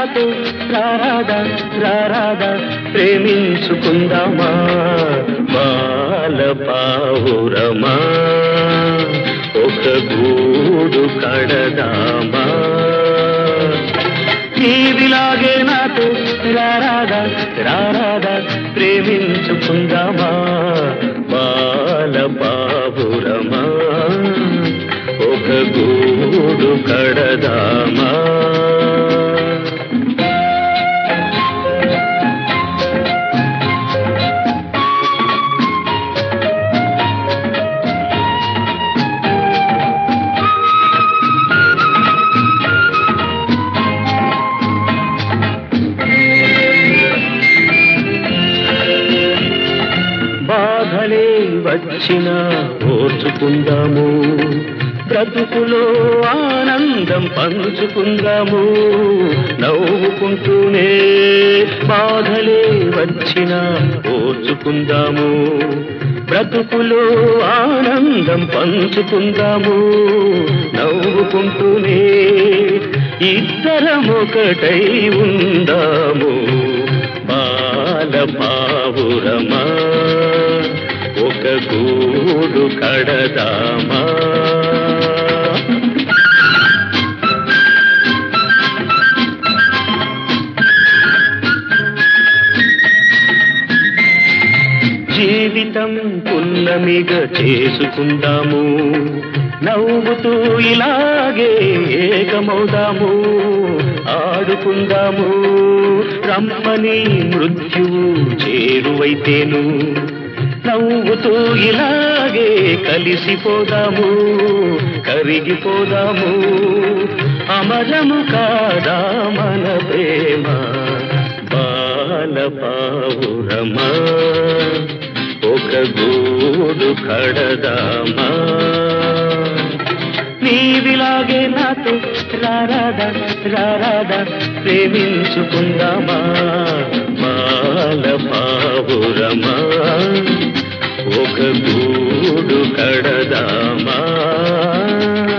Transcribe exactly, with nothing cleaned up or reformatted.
నాతో రారాదా రారాదా ప్రేమించుకుందామా బాల పావురమా ఒక గూడు కడదామా నీవిలాగే నాతో రారాదా రారాదా ప్రేమించుకుందామా బాల పావురమా ఒక గూడు కడదామా బాధలే వచ్చినా ఓర్చుకుందాము బ్రతుకులో ఆనందం పంచుకుందాము నవ్వుకుంటూనే బాధలే వచ్చినా ఓర్చుకుందాము బ్రతుకులో ఆనందం పంచుకుందాము నవ్వుకుంటూనే ఇద్దరం ఒకటై ఉందాము బాల పావురమా ఒక గూడు కడదామా జీవితం పున్నమిగా చేసుకుందాము నవ్వుతూ ఇలాగే ఏకమవుదాము ఆడుకుందాము రమ్మని మృత్యువు చేరువైతేను నవ్వుతూ ఇలాగే కలిసిపోదాము కరిగిపోదాము అమరము కాదా మన ప్రేమ బాల పావురమా ఒక గూడు కడదామా నీవిలాగే నాతో రారాదా రారాదా ప్రేమించుకుందామా బాల పావురమా ఒక గూడు కడదామా